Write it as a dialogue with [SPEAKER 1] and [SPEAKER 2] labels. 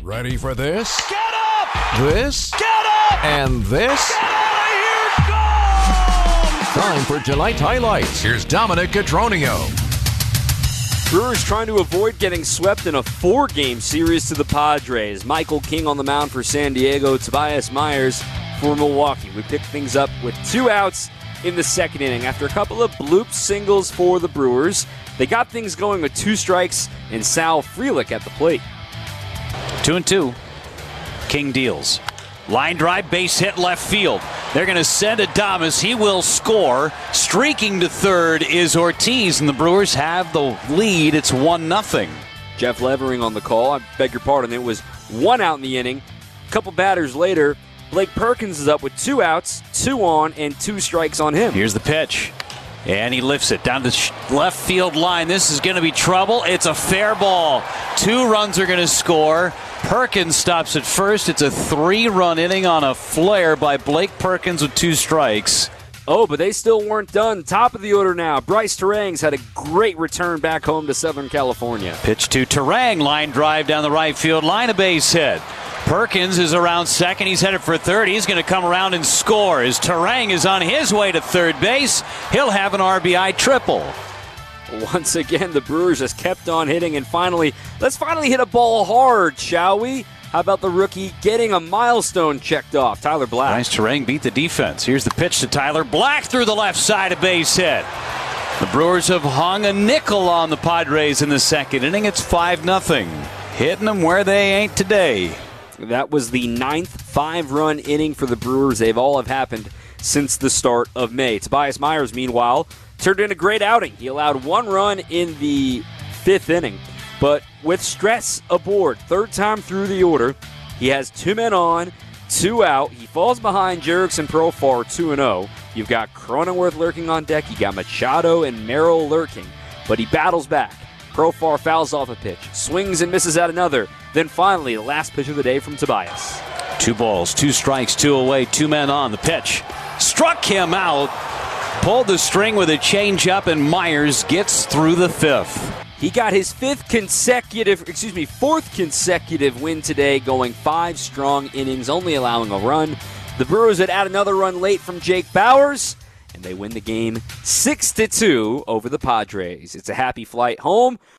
[SPEAKER 1] Ready for this?
[SPEAKER 2] Get up!
[SPEAKER 1] This?
[SPEAKER 2] Get up!
[SPEAKER 1] And this?
[SPEAKER 2] Get out of here! Go!
[SPEAKER 1] Time for tonight's highlights. Here's Dominic Cotroneo.
[SPEAKER 3] Brewers trying to avoid getting swept in a 4-game series to the Padres. Michael King on the mound for San Diego, Tobias Myers for Milwaukee. We picked things up with 2 outs in the second inning. After a couple of bloop singles for the Brewers, they got things going with 2 strikes and Sal Frelick at the plate.
[SPEAKER 4] 2-2. King deals. Line drive, base hit left field. They're going to send Adames. He will score. Streaking to third is Ortiz, and the Brewers have the lead. It's 1-0.
[SPEAKER 3] Jeff Levering on the call. I beg your pardon. It was 1 out in the inning. A couple batters later, Blake Perkins is up with 2 outs, 2 on, and 2 strikes on him.
[SPEAKER 4] Here's the pitch. And he lifts it down the left field line. This is going to be trouble. It's a fair ball. 2 runs are going to score. Perkins stops at first. It's a 3-run inning on a flare by Blake Perkins with 2 strikes.
[SPEAKER 3] Oh, but they still weren't done. Top of the order now. Bryce Terang's had a great return back home to Southern California.
[SPEAKER 4] Pitch to Terang. Line drive down the right field line. A base hit. Perkins is around second. He's headed for third. He's going to come around and score as Terang is on his way to third base. He'll have an RBI triple.
[SPEAKER 3] Once again, the Brewers just kept on hitting, and let's finally hit a ball hard, shall we? How about the rookie getting a milestone checked off, Tyler Black?
[SPEAKER 4] Nice. Terang beat the defense. Here's the pitch to Tyler Black through the left side, a base hit. The Brewers have hung a nickel on the Padres in the second inning. It's 5-0. Hitting them where they ain't today.
[SPEAKER 3] That was the 9th 5-run inning for the Brewers. They've all have happened since the start of May. Tobias Myers, meanwhile, turned in a great outing. He allowed 1 run in the 5th inning, but with stress aboard, 3rd time through the order, he has 2 men on, 2 out. He falls behind Jerickson Profar 2-0. You've got Cronenworth lurking on deck. You got Machado and Merrill lurking, but he battles back. Profar fouls off a pitch, swings and misses at another. Then finally, the last pitch of the day from Tobias.
[SPEAKER 4] 2 balls, 2 strikes, 2 away, 2 men on. The pitch struck him out. Pulled the string with a changeup, and Myers gets through the 5th.
[SPEAKER 3] He got his 4th consecutive win today, going 5 strong innings, only allowing a run. The Brewers would add another run late from Jake Bauers, and they win the game 6-2 over the Padres. It's a happy flight home